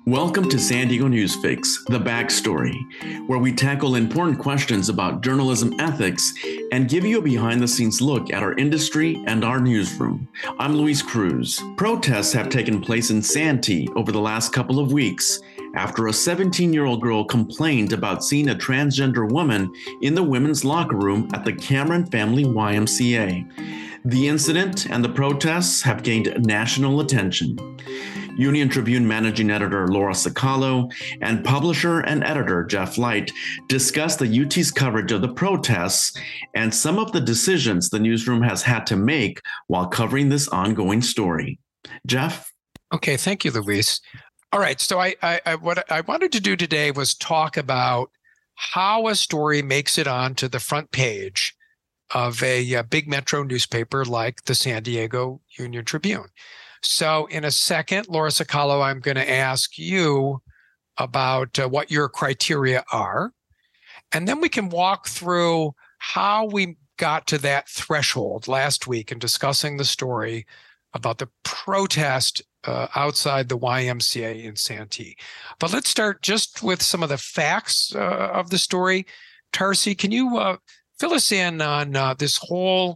Welcome to San Diego Newsfix, The Backstory, where we tackle important questions about journalism ethics and give you a behind-the-scenes look at our industry and our newsroom. I'm Luis Cruz. Protests have taken place in Santee over the last couple of weeks after a 17-year-old girl complained about seeing a transgender woman in the women's locker room at the Cameron Family YMCA. The incident and the protests have gained national attention. Union Tribune managing editor Laura Sacalo and publisher and editor Jeff Light discussed the UT's coverage of the protests and some of the decisions the newsroom has had to make while covering this ongoing story. Jeff? Okay, thank you, Luis. All right, so what I wanted to do today was talk about how a story makes it onto the front page of a big metro newspaper like the San Diego Union Tribune. So in a second, Laura Sacalo, I'm going to ask you about what your criteria are. And then we can walk through how we got to that threshold last week in discussing the story about the protest outside the YMCA in Santee. But let's start just with some of the facts of the story. Tarsi, can you fill us in on this whole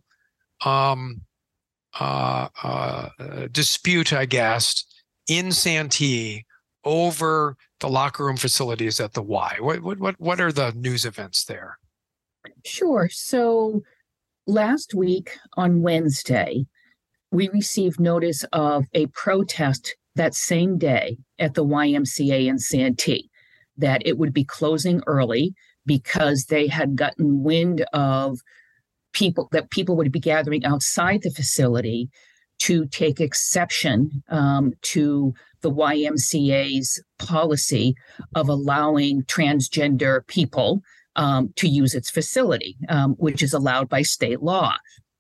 dispute, I guess, in Santee over the locker room facilities at the Y? What are the news events there? Sure. So last week on Wednesday, we received notice of a protest that same day at the YMCA in Santee, that it would be closing early because they had gotten wind of people would be gathering outside the facility to take exception to the YMCA's policy of allowing transgender people to use its facility, which is allowed by state law.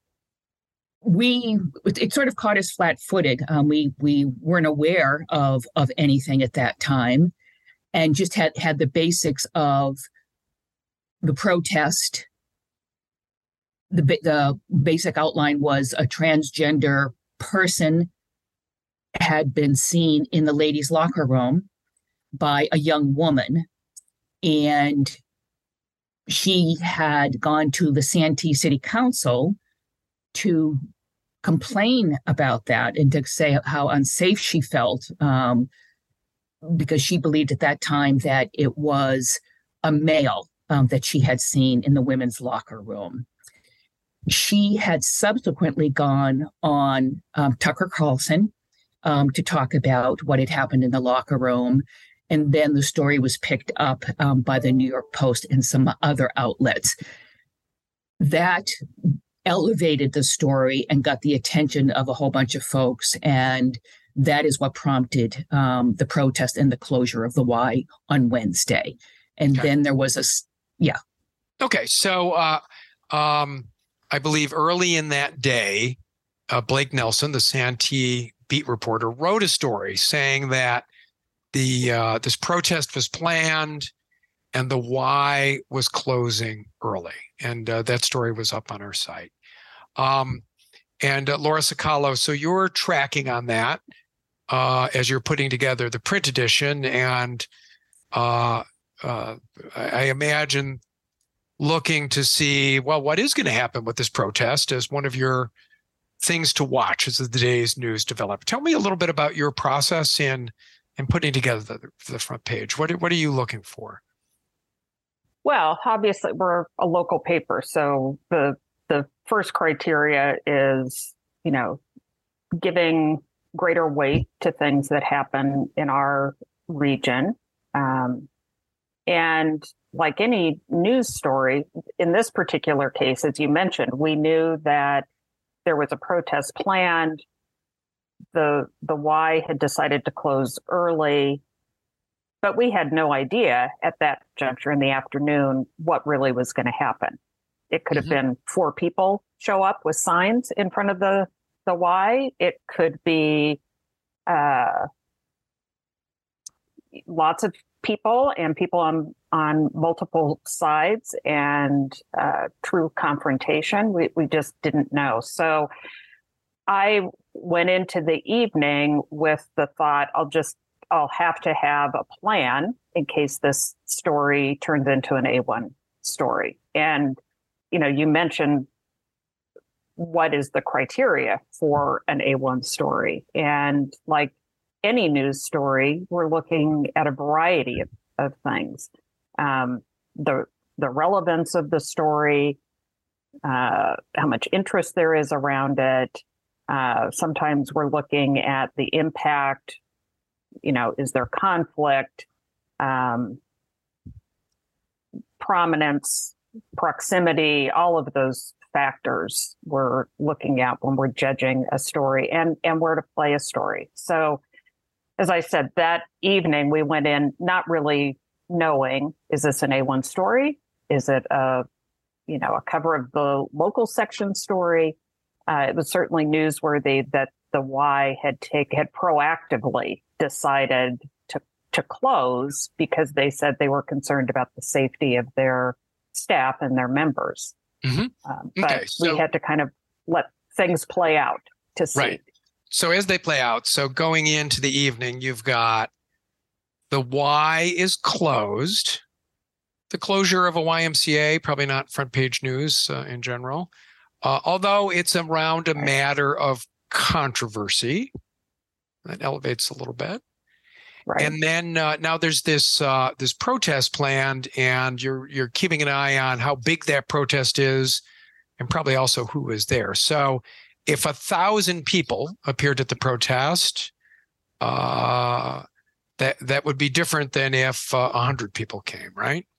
It sort of caught us flat-footed. We weren't aware of anything at that time, and just had the basics of the protest. The basic outline was a transgender person had been seen in the ladies' locker room by a young woman, and she had gone to the Santee City Council to complain about that and to say how unsafe she felt because she believed at that time that it was a male that she had seen in the women's locker room. She had subsequently gone on Tucker Carlson to talk about what had happened in the locker room. And then the story was picked up by the New York Post and some other outlets. That elevated the story and got the attention of a whole bunch of folks. And that is what prompted the protest and the closure of the Y on Wednesday. And then there was Okay, so I believe early in that day, Blake Nelson, the Santee beat reporter, wrote a story saying that this protest was planned and the Y was closing early. And that story was up on our site. And Laura Sacalo, so you're tracking on that as you're putting together the print edition. And I imagine looking to see, well, what is going to happen with this protest as one of your things to watch as the day's news develop. Tell me a little bit about your process in putting together the front page. What are you looking for? Well, obviously, we're a local paper, so the first criteria is, giving greater weight to things that happen in our region. And like any news story, in this particular case, as you mentioned, we knew that there was a protest planned. The Y had decided to close early, but we had no idea at that juncture in the afternoon what really was going to happen. It could have been 4 people show up with signs in front of the Y. It could be lots of people and people on multiple sides and true confrontation. We just didn't know. So I went into the evening with the thought, I'll just I'll have to have a plan in case this story turns into an A1 story. And, you mentioned what is the criteria for an A1 story. And like any news story, we're looking at a variety of things. The relevance of the story, how much interest there is around it. Sometimes we're looking at the impact, is there conflict, prominence, proximity, all of those factors we're looking at when we're judging a story and where to play a story. So, as I said, that evening we went in not really knowing, is this an A1 story? Is it a cover of the local section story? It was certainly newsworthy that the Y had proactively decided to close because they said they were concerned about the safety of their staff and their members. Mm-hmm. But we had to kind of let things play out to see. Right. So as they play out, so going into the evening, you've got the Y is closed. The closure of a YMCA, probably not front page news in general, although it's around a matter of controversy. That elevates a little bit. Right. And then now there's this protest planned, and you're keeping an eye on how big that protest is, and probably also who is there. So, if 1,000 people appeared at the protest, that would be different than if 100 people came, right?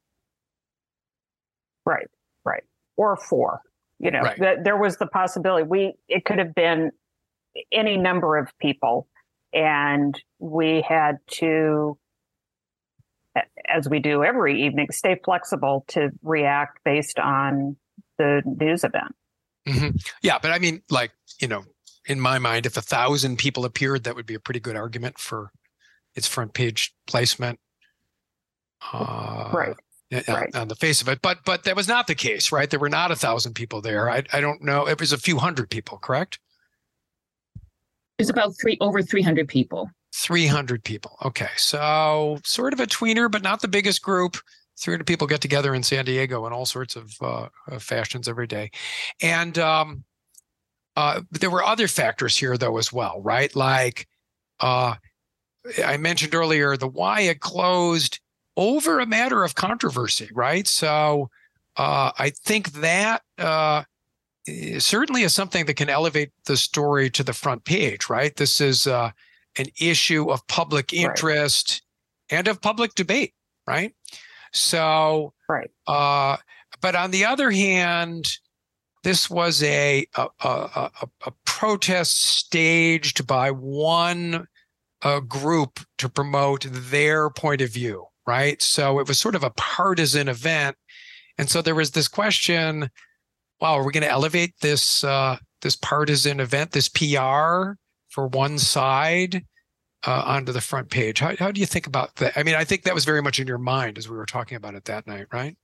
Right. Or 4. Right. There was the possibility. It could have been any number of people. And we had to, as we do every evening, stay flexible to react based on the news event. Mm-hmm. Yeah, but I mean, in my mind, if 1,000 people appeared, that would be a pretty good argument for its front page placement. Right. On the face of it. But that was not the case, right? There were not 1,000 people there. I don't know. It was a few hundred people, correct? It's about over 300 people. 300 people. Okay. So sort of a tweener, but not the biggest group. 300 people get together in San Diego in all sorts of fashions every day. And there were other factors here, though, as well, right? Like I mentioned earlier, the Y had closed over a matter of controversy, right? So I think that certainly is something that can elevate the story to the front page, right? This is an issue of public interest and of public debate, right? So, but on the other hand, this was a protest staged by one group to promote their point of view, right? So it was sort of a partisan event. And so there was this question, wow, are we going to elevate this this partisan event, this PR for one side onto the front page? How do you think about that? I mean, I think that was very much in your mind as we were talking about it that night, right?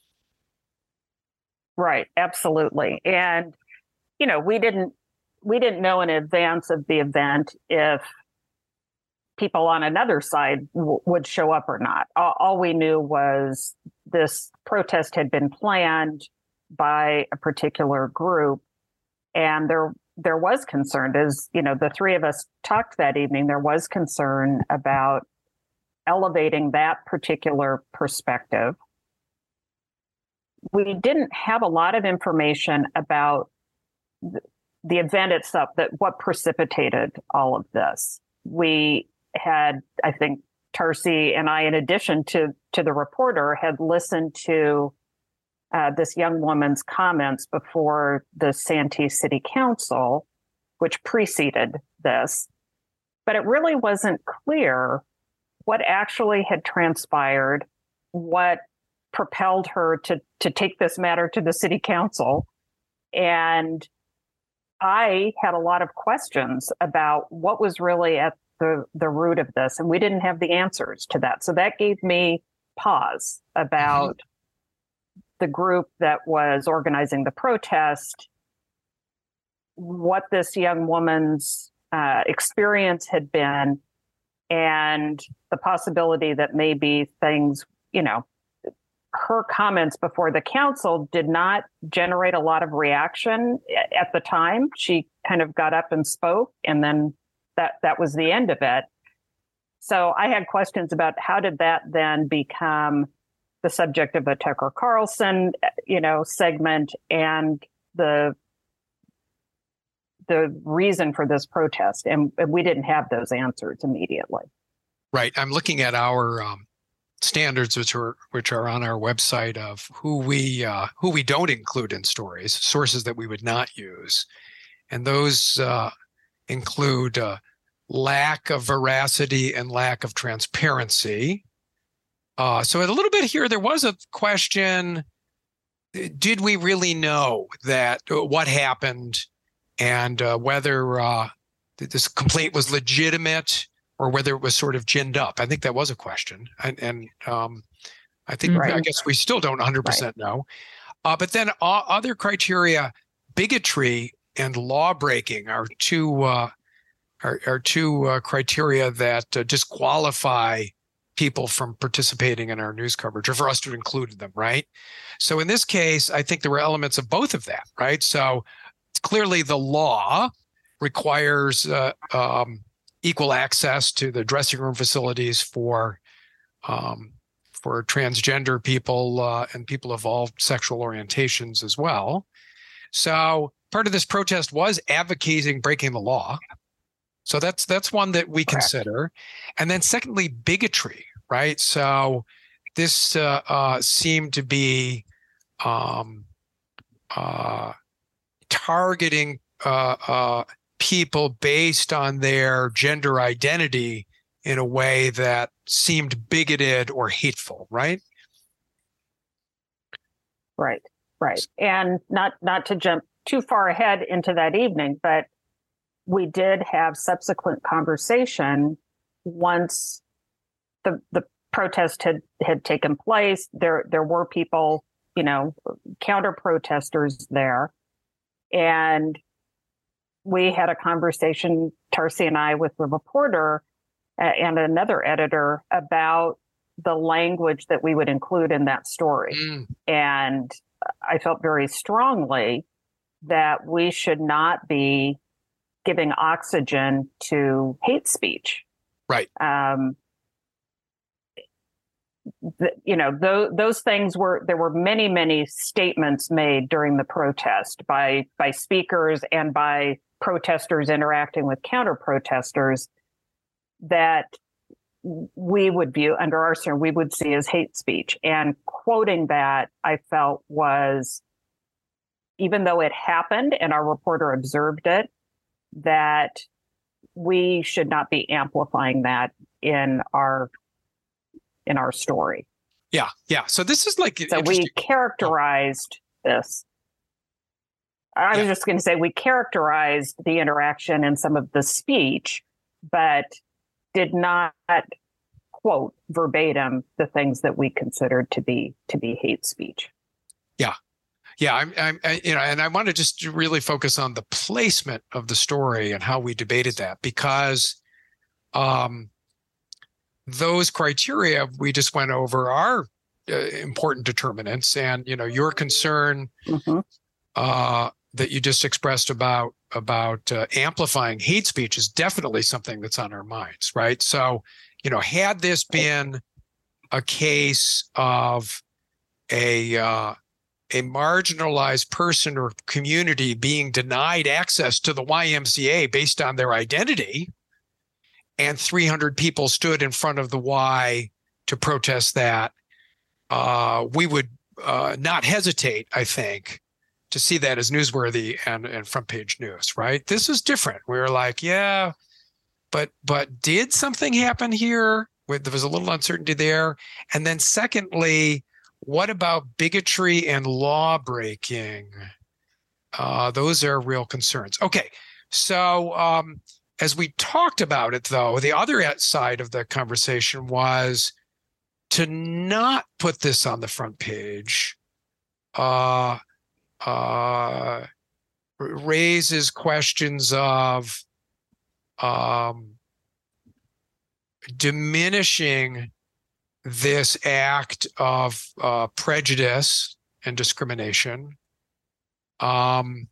Right, absolutely. And, we didn't know in advance of the event if people on another side would show up or not. All we knew was this protest had been planned by a particular group, and there was concern. As the three of us talked that evening, there was concern about elevating that particular perspective. We didn't have a lot of information about the event itself, that what precipitated all of this. We had, I think, Tarsi and I, in addition to the reporter, had listened to this young woman's comments before the Santee City Council, which preceded this. But it really wasn't clear what actually had transpired, what propelled her to take this matter to the city council. And I had a lot of questions about what was really at the root of this, and we didn't have the answers to that. So that gave me pause about the group that was organizing the protest, what this young woman's experience had been, and the possibility that maybe things, her comments before the council did not generate a lot of reaction at the time. She kind of got up and spoke, and then that was the end of it. So I had questions about how did that then become the subject of a Tucker Carlson, segment, and the reason for this protest. And we didn't have those answers immediately. Right. I'm looking at our standards, which are on our website, of who we don't include in stories, sources that we would not use, and those include lack of veracity and lack of transparency. So a little bit here, there was a question: did we really know that what happened, and whether this complaint was legitimate, or whether it was sort of ginned up? I think that was a question. And I think, I guess we still don't 100% know. But then other criteria, bigotry and law breaking are two criteria that disqualify people from participating in our news coverage, or for us to include them, right? So in this case, I think there were elements of both of that, right? So clearly the law requires equal access to the dressing room facilities for transgender people and people of all sexual orientations as well. So part of this protest was advocating breaking the law. So that's one that we consider. And then secondly, bigotry, right? So this seemed to be targeting people based on their gender identity in a way that seemed bigoted or hateful, right? Right. And not to jump too far ahead into that evening, but we did have subsequent conversation once the protest had taken place. There were people, counter protesters there, and we had a conversation, Tarsi and I, with the reporter and another editor about the language that we would include in that story. And I felt very strongly that we should not be giving oxygen to hate speech. Right. Those things there were many, many statements made during the protest by speakers and by protesters interacting with counter protesters that we would view under our standard, we would see as hate speech. And quoting that, I felt was, even though it happened and our reporter observed it, that we should not be amplifying that in our story. Yeah. So this is like, so we characterized this. I was just going to say we characterized the interaction and some of the speech, but did not quote verbatim the things that we considered to be hate speech. Yeah. And I want to just really focus on the placement of the story and how we debated that, because those criteria we just went over are important determinants. And, your concern that you just expressed about amplifying hate speech is definitely something that's on our minds, right? So, had this been a case of a marginalized person or community being denied access to the YMCA based on their identity, and 300 people stood in front of the Y to protest that, we would not hesitate, I think, to see that as newsworthy and front page news, right? This is different. We were like, yeah, but did something happen here? There was a little uncertainty there. And then secondly, what about bigotry and law breaking? Those are real concerns. Okay, so as we talked about it, though, the other side of the conversation was to not put this on the front page. Raises questions of diminishing this act of prejudice and discrimination, and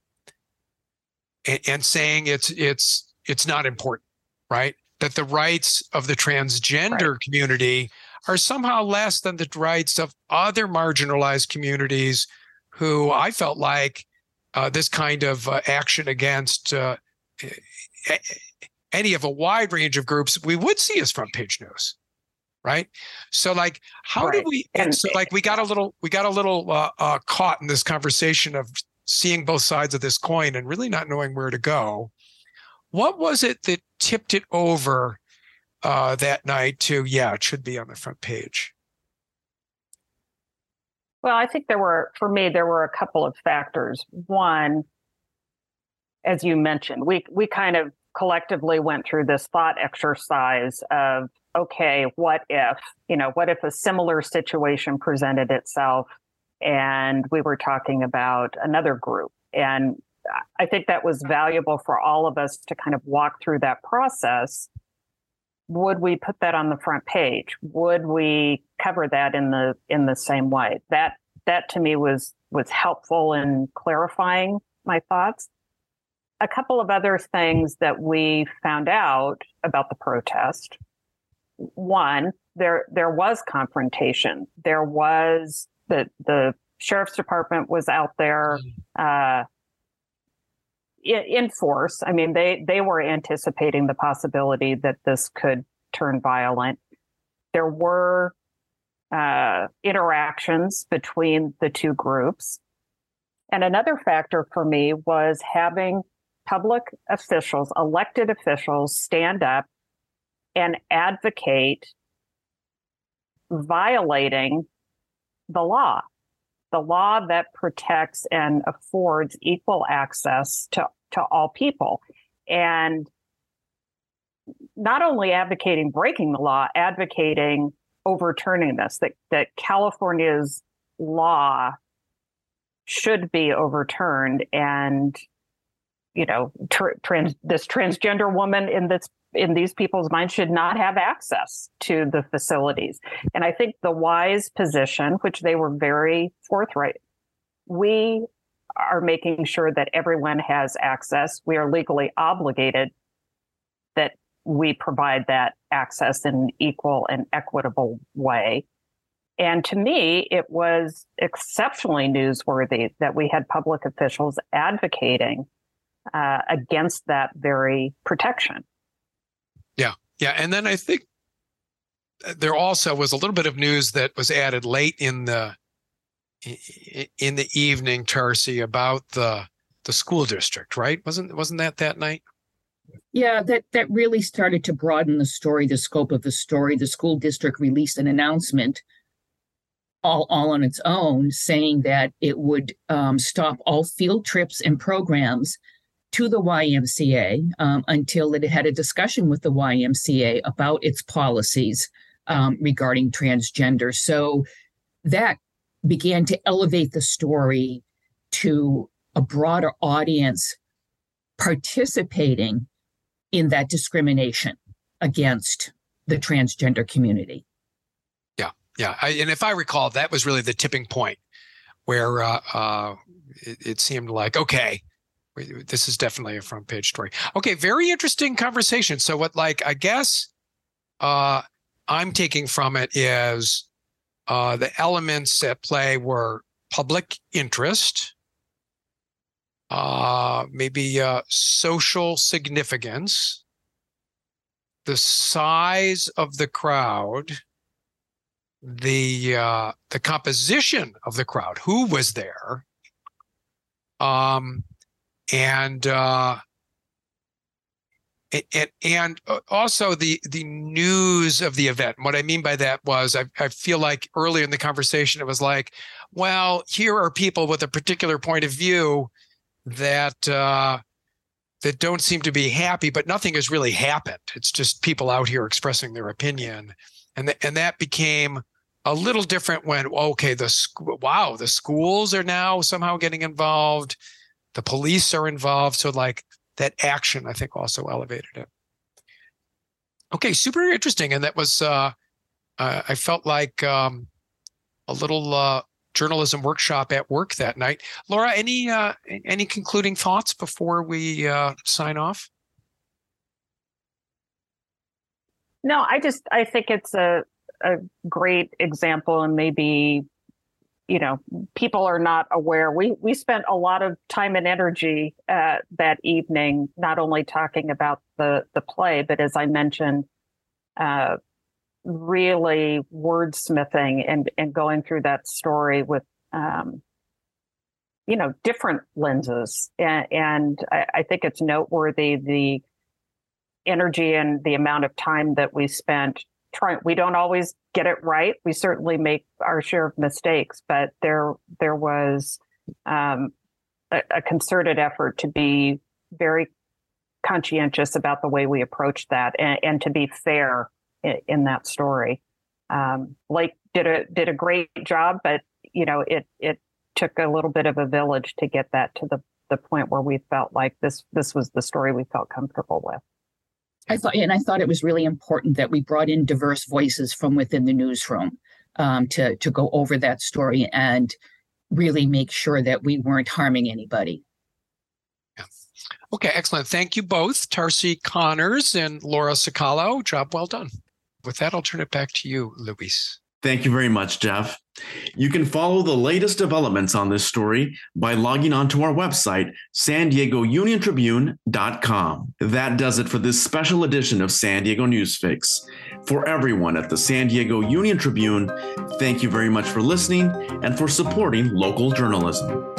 saying it's not important, right? That the rights of the transgender community are somehow less than the rights of other marginalized communities who I felt like this kind of action against any of a wide range of groups we would see as front page news, right? So like, how did we? And so like, we got a little caught in this conversation of seeing both sides of this coin and really not knowing where to go. What was it that tipped it over that night to, yeah, it should be on the front page? Well, I think there were a couple of factors. One, as you mentioned, we kind of collectively went through this thought exercise of, okay, what if a similar situation presented itself and we were talking about another group? And I think that was valuable for all of us to kind of walk through that process. Would we put that on the front page? Would we cover that in the same way? That to me was helpful in clarifying my thoughts. A couple of other things that we found out about the protest. One, there was confrontation. There was the sheriff's department was out there in force. I mean, they were anticipating the possibility that this could turn violent. There were interactions between the two groups. And another factor for me was having public officials, elected officials, stand up and advocate violating the law that protects and affords equal access to all people. And not only advocating breaking the law, advocating overturning this, that California's law should be overturned. And, you know, this transgender woman in these people's minds should not have access to the facilities. And I think the wise position, which they were very forthright, we are making sure that everyone has access. We are legally obligated that we provide that access in an equal and equitable way. And to me, it was exceptionally newsworthy that we had public officials advocating against that very protection. Yeah. And then I think there also was a little bit of news that was added late in the evening, Tarsi, about the school district, right? Wasn't that night? Yeah, that really started to broaden the story, the scope of the story. The school district released an announcement all on its own, saying that it would stop all field trips and programs to the YMCA until it had a discussion with the YMCA about its policies regarding transgender. So that began to elevate the story to a broader audience participating in that discrimination against the transgender community. Yeah. And if I recall, that was really the tipping point where it seemed like, okay, this is definitely a front page story. Okay, very interesting conversation. So what, like, I guess I'm taking from it is the elements at play were public interest, maybe social significance, the size of the crowd, the composition of the crowd, who was there, and also the news of the event. And what I mean by that was I feel like earlier in the conversation, it was like, well, here are people with a particular point of view that don't seem to be happy, but nothing has really happened. It's just people out here expressing their opinion. And that became a little different when, okay, the schools are now somehow getting involved. The police are involved. So like that action, I think, also elevated it. Okay, super interesting. And that was, I felt like a little journalism workshop at work that night. Laura, any concluding thoughts before we sign off? No, I think it's a great example, and maybe, people are not aware. We spent a lot of time and energy that evening, not only talking about the play, but as I mentioned, really wordsmithing and going through that story with, different lenses. And I think it's noteworthy, the energy and the amount of time that we spent trying. We don't always get it right. We certainly make our share of mistakes, but there was a concerted effort to be very conscientious about the way we approach that and to be fair in that story. Blake did a great job, but it took a little bit of a village to get that to the point where we felt like this was the story we felt comfortable with. I thought it was really important that we brought in diverse voices from within the newsroom to go over that story and really make sure that we weren't harming anybody. Yeah. Okay, excellent. Thank you both, Tarsi Connors and Laura Cicalo. Job well done. With that, I'll turn it back to you, Luis. Thank you very much, Jeff. You can follow the latest developments on this story by logging onto our website, SanDiegoUnionTribune.com. That does it for this special edition of San Diego Newsfix. For everyone at the San Diego Union Tribune, thank you very much for listening and for supporting local journalism.